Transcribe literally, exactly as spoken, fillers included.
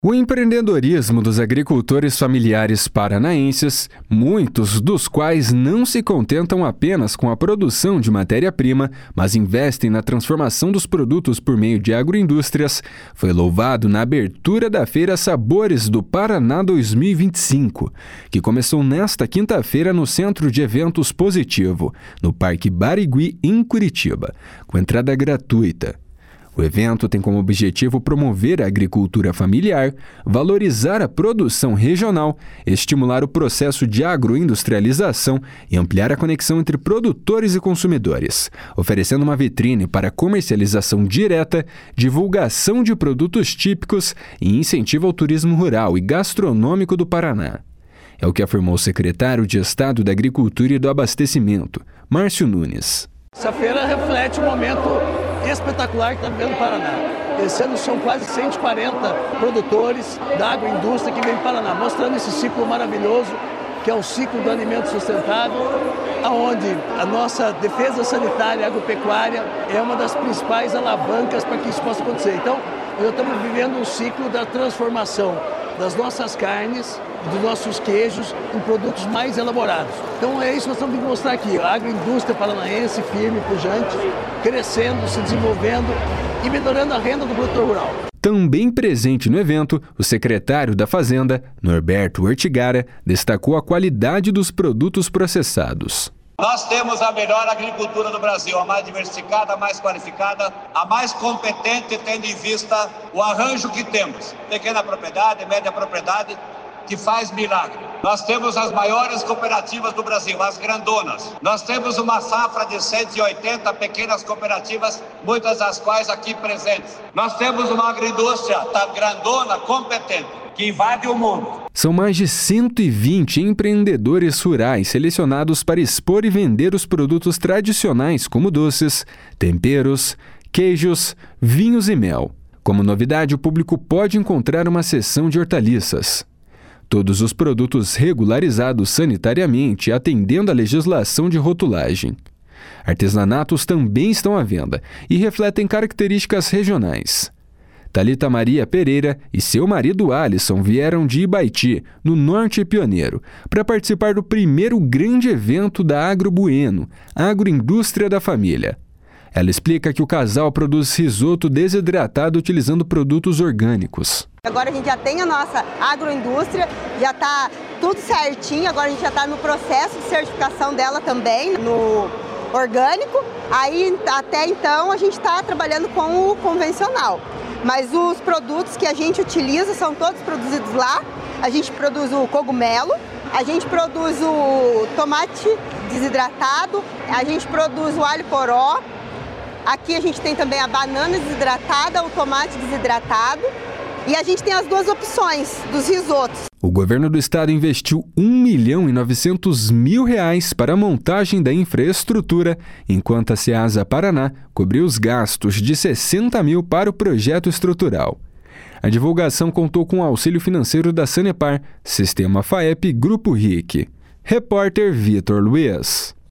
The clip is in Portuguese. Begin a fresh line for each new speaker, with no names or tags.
O empreendedorismo dos agricultores familiares paranaenses, muitos dos quais não se contentam apenas com a produção de matéria-prima, mas investem na transformação dos produtos por meio de agroindústrias, foi louvado na abertura da Feira Sabores do Paraná dois mil e vinte e cinco, que começou nesta quinta-feira no Centro de Eventos Positivo, no Parque Barigui, em Curitiba, com entrada gratuita. O evento tem como objetivo promover a agricultura familiar, valorizar a produção regional, estimular o processo de agroindustrialização e ampliar a conexão entre produtores e consumidores, oferecendo uma vitrine para comercialização direta, divulgação de produtos típicos e incentivo ao turismo rural e gastronômico do Paraná. É o que afirmou o secretário de Estado da Agricultura e do Abastecimento, Márcio Nunes.
Essa feira reflete um momento espetacular que está vivendo o Paraná. Esse ano são quase cento e quarenta produtores da agroindústria que vêm para o Paraná, mostrando esse ciclo maravilhoso, que é o ciclo do alimento sustentável, onde a nossa defesa sanitária e agropecuária é uma das principais alavancas para que isso possa acontecer. Então, nós estamos vivendo um ciclo da transformação das nossas carnes, dos nossos queijos em produtos mais elaborados. Então é isso que nós estamos vindo mostrar aqui, a agroindústria paranaense firme, pujante, crescendo, se desenvolvendo e melhorando a renda do produtor rural.
Também presente no evento, o secretário da Fazenda, Norberto Ortigara, destacou a qualidade dos produtos processados.
Nós temos a melhor agricultura do Brasil, a mais diversificada, a mais qualificada, a mais competente, tendo em vista o arranjo que temos. Pequena propriedade, média propriedade, que faz milagre. Nós temos as maiores cooperativas do Brasil, as grandonas. Nós temos uma safra de cento e oitenta pequenas cooperativas, muitas das quais aqui presentes. Nós temos uma agroindústria tá, grandona, competente, que invade o mundo.
São mais de cento e vinte empreendedores rurais selecionados para expor e vender os produtos tradicionais como doces, temperos, queijos, vinhos e mel. Como novidade, o público pode encontrar uma seção de hortaliças. Todos os produtos regularizados sanitariamente, atendendo à legislação de rotulagem. Artesanatos também estão à venda e refletem características regionais. Thalita Maria Pereira e seu marido Alisson vieram de Ibaiti, no Norte Pioneiro, para participar do primeiro grande evento da Agro Bueno, a agroindústria da família. Ela explica que o casal produz risoto desidratado utilizando produtos orgânicos.
Agora a gente já tem a nossa agroindústria, já está tudo certinho, agora a gente já está no processo de certificação dela também, no orgânico. Aí até então a gente está trabalhando com o convencional. Mas os produtos que a gente utiliza são todos produzidos lá. A gente produz o cogumelo, a gente produz o tomate desidratado, a gente produz o alho poró. Aqui a gente tem também a banana desidratada, o tomate desidratado. E a gente tem as duas opções dos risotos.
O governo do estado investiu um milhão e novecentos mil reais para a montagem da infraestrutura, enquanto a Ceasa Paraná cobriu os gastos de sessenta mil para o projeto estrutural. A divulgação contou com o auxílio financeiro da Sanepar, Sistema FAEP Grupo R I C. Repórter Vitor Luiz.